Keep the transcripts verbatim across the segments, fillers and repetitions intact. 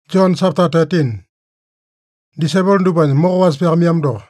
John chapter thirteen. Disciple ndupany mokowas piakamiam doko.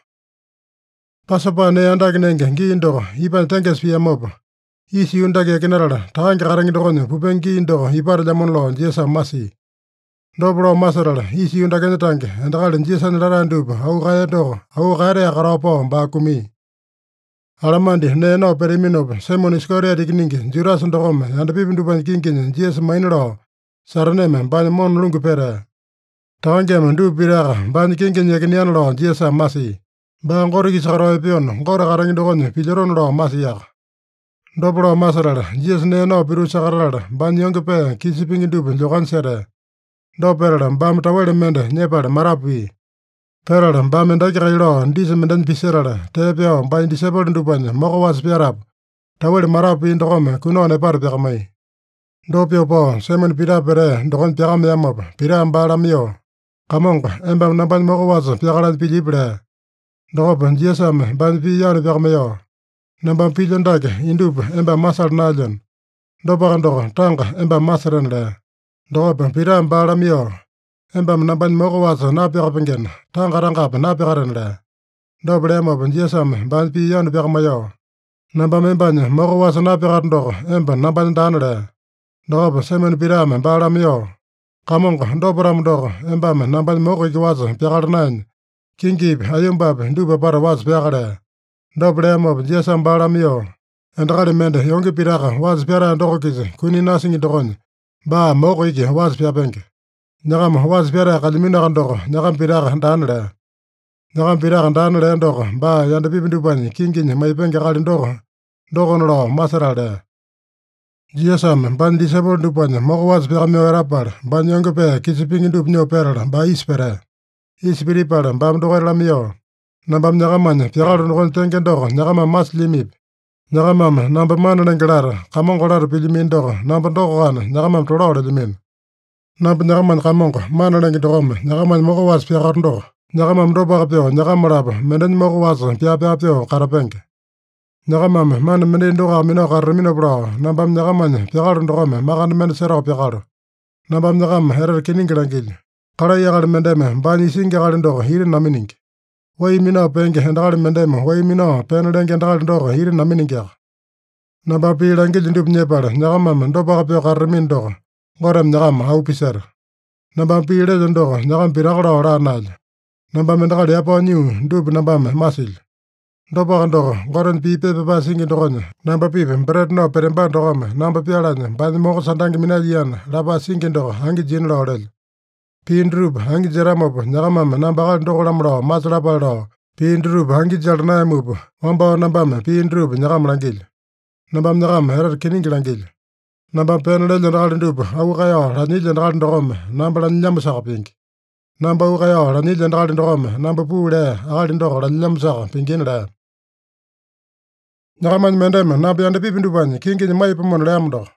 Pasapa ne andakinenge ngi doko ipan tenges piamopa. Isi undake kinarala takange karangi dokonya pupengi doko ipar jamon lo jesa masi. Dobro masarala isi undake tange andakale jesa nlara ndupa au kaya doko au kare akarapo ba kumi. Alamandi ne no periminopa Simon Iscariot ikiningi Judas ndokome anda pipi ndupany kinginya jesa mainlo saraneme bani mon lungu pere. Tawangema ndu piraka bani kinginya kinian lo jesa masi. Ba ngori kisaro epion ngora karangi dokonya pijaron lo masi yaka. Dobro masarala jesa ne no piru sakarala bani yonge pe kisipingi ndupa jokan sere. Do perala bam tawele mende nyepale marapi. Perala bam ndaki kailo ndise menden piserala tepeo bani disciple ndupanya moko was piarap. Tawele marapi ndokome kuno ne par piakamai. Do pio po Simon pira pere ndokon piakam yamop pira mbala mio. Kamonga emba nambani moko was piakalan pilibre. Dokopan jiesame bani pi yane piakamayo. Nambam pilondake indupa emba masal najon. Dopakan doko tanga emba masaren le. Dokopan pira mbala mio. Emba nambani moko was na piakapengen tanga rangap na piakaren le. Dobre emopan jiesame bani pi yane piakamayo. Nambam embanya moko was na piakaren doko emba nambani dan le. Dokopan Simon pirame mbala mio. Kamonga doparam doko embame nambani moko iki was piakaranain. Kingip ayumbape ndupa para was piakare. Dobre emopan jiesa mbala mio. Endakali mende yongi piraka was piara doko kisi kuni nasingi dokonya. Ba moko iki was piapenge. Nyakam was piara kalimina kan doko nyakam piraka dan le. Nyakam piraka dan le doko ba yanda pipi ndupani kinginya maipenge kali doko. Doko nolo masara le. Jiesame ban disciple ndupanya moko was piakamio erapar ban yongi pe kisipingi ndup nyo perala ba ispere. Ispiri pala bam doko lamio. Nambam nyakamanya piakalo nukon tenge doko nyakama mas limip. Nyakamama namba mana nenggelara kamongo lara pilimin doko namba doko kana nyakamam tolore limin. Namba nyakaman kamongo mana nengi dokome nyakaman moko was piakar doko. Nyakamam dopa kapio nyakamarapa menden moko was piapia pio karapenge. Nyakamam mana menden doko amino karamino bro nambam nyakamanya piakalo dokome makana mende serao piakalo. Nambam nyakam erer kiningilangil. Kala yakal mendeme bani singe kali doko hiri naminingi. Wai mino penge endakali mendeme wai mino penelenge endakali doko hiri naminingi yaka. Namba pilangil ndup nyepala nyakamam dopa kapio karamin doko. Ngorem nyakam au pisera. Namba pilejo doko nyakam pirakalo ora naja. Namba mendakali yapo nyu ndup nambame masil. Dopa kan doko ngoren pi pepe pa singi dokonya. Namba pipe mbred no peremba dokome namba pialanya bani moko sandangi minajiyana lapa singi doko hangi jin lo orel. Pindrup hangi jeramopo nyakamama namba kali doko lamlo masalapa lo. Pindrup hangi jalnayamupo wamba nambame pindrup nyakam langil. Nambam nyakam erer kiningi langil. Nambam penelejo ndakali ndupa au kayo raniljo ndakali ndokome namba lanyamusaka pingi. Namba au kayo raniljo ndakali ndokome namba puule akali ndoko lanyamusaka pingin le. Nyakamany mendeme namba yanda pipi ndupanya kinginya maipamon leam doko.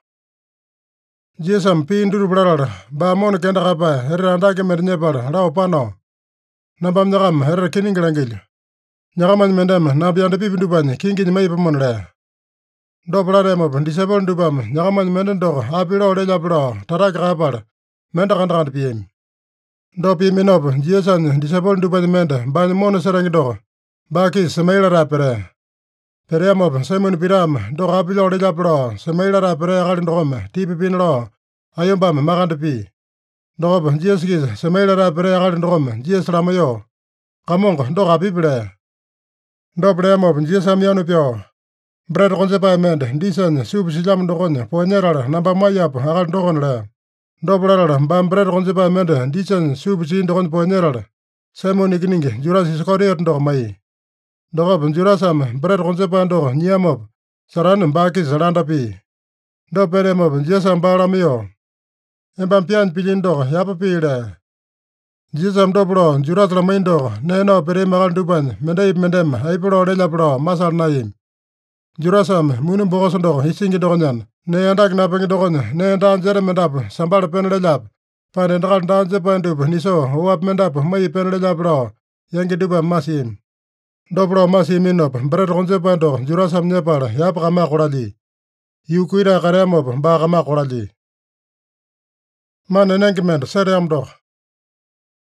Jiesam pi nduru plarala ba mono kenda kapa erer andake mende nyepala lao pano. Nambam nyakam erer kiningi langil. Nyakamany mendeme namba yanda pipi ndupanya kinginya maipamon le. Do plare mopa disciple ndupama nyakamany mende doko apilo leja pilo taraki kapala mende kanda kanda piyemi. Do piyeminopa jiesanya disciple ndupanya mende bani mono serangi doko. Baki semaila rapere. Pere mopa Simon pirama doko apilo leja pilo semaila rapere akali ndokome tipi pinlo ayumbame makanda pi. Dokopa jieskisa semaila rapere akali ndokome jies lamayo. Kamongo doko apipile. Do plare mopa jiesam yanu pio. Bread konsepa mende ndisanya supu silam dokonya ponyerala namba mayapo akali ndokon le. Do plarala bam bread konsepa mende ndisanya supu si dokonya ponyerala. Simon ikiningi Judas Iscariot ndoko mai. Dokopan Judasama bread konsepa ndoko nyamop sarane baki salanda pi. Do pere mopa jiesam bala mio. Embam pian pilin doko yapa pile. Jiesam doplo Judas la main doko neno pere makal ndupanya mendeip mendema aiplo leja plo masal naim. Jurasam munum bokoso doko hisingi dokonyan. Ne andak napengi dokonya ne dan jere mendap sambal penele lap. Pande ndakal dan jepa ndup niso uap mendap mai penele lap lo. Yangi dupa masim. Doplo masim inop bread konsepa doko jurasam nyepala yap kama korali. Yukuira karemop ba kama korali. Man enengiment serem doko.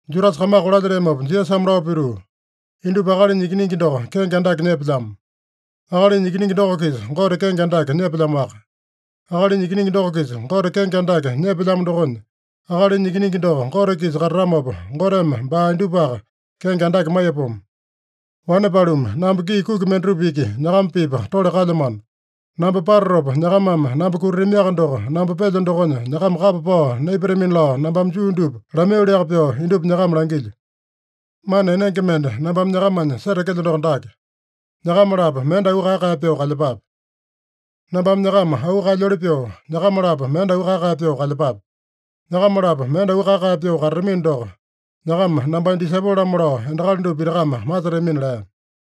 Judas kamaka olajaremopa Jisasame lao pituu, “Indupa Akalinya Ikiningi doko kenge andake nyepelyamo. Akalinya Ikiningi doko-kisa Gote kenge andake nyepelyamoaka. Akalinya Ikiningi doko-kisa Gote kenge andake nyepelyamo dokonya, Akalinya Ikiningi doko Gote-kisa katatamopa, Goteme baa indupaka kenge andake maiyapomo. Wanepaluma, namba gii kuki menderupa iki nyakama-pipa tole kalyamano. Namba patatopa nyakamame namba kutatamiaka doko namba pelyo dokonya nyakama kapa pao naiparamini lao nambame Jiu dupa lamaiuliaka pyoo indupa nyakama langilyo. Mana enenge mende nambame nyakamanya setekele doko dake: Nyakamalapo mende au kae-kae pyoo kalyepape. Nambame nyakama au kalyole pyoo, nyakamalapo mende au kae-kae pyoo kalyepape. Nyakamalapo mende au kae-kae pyoo kataramino doko, nyakama nambanya disaipolo-lamo lao endakali dupa pitakama masetamina” lea.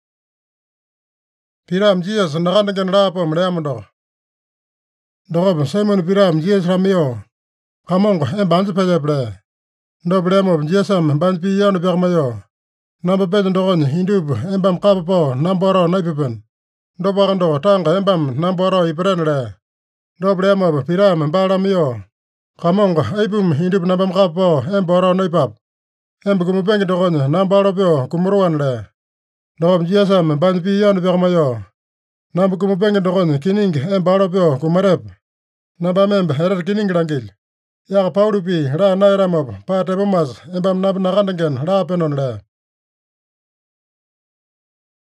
Pitame Jisasa nakandengena laapome leamo doko. Dokopa Saimone Pitame Jisasa lamaiyoo, “Kamongo, emba anja pelyepe?” lea. Dopa leamopa Jisasame banya pii yanu pyakamaiyoo, “Namba pelyo dokonya indupa embame kapa pao namba watao naipupeno. Dopaka doko, tanga embame namba watao ipatene” lea. Dopa leamopa Pitame baa lamaiyoo, “Kamongo, aipuma indupa nambame kapa pao emba watao naipapu? Emba kumupenge dokonya namba alo pyoo kumurowane” lea. Dokopa Jisasame banya pii yanu pyakamaiyoo, “Namba kumupenge dokonya kiningi emba alo pyoo kumarepe. Nambame emba etete kiningi langilyo. Yaka paulupi laa naeyatamopa paa tepomasa embame namba nakandengena laapenone” lea.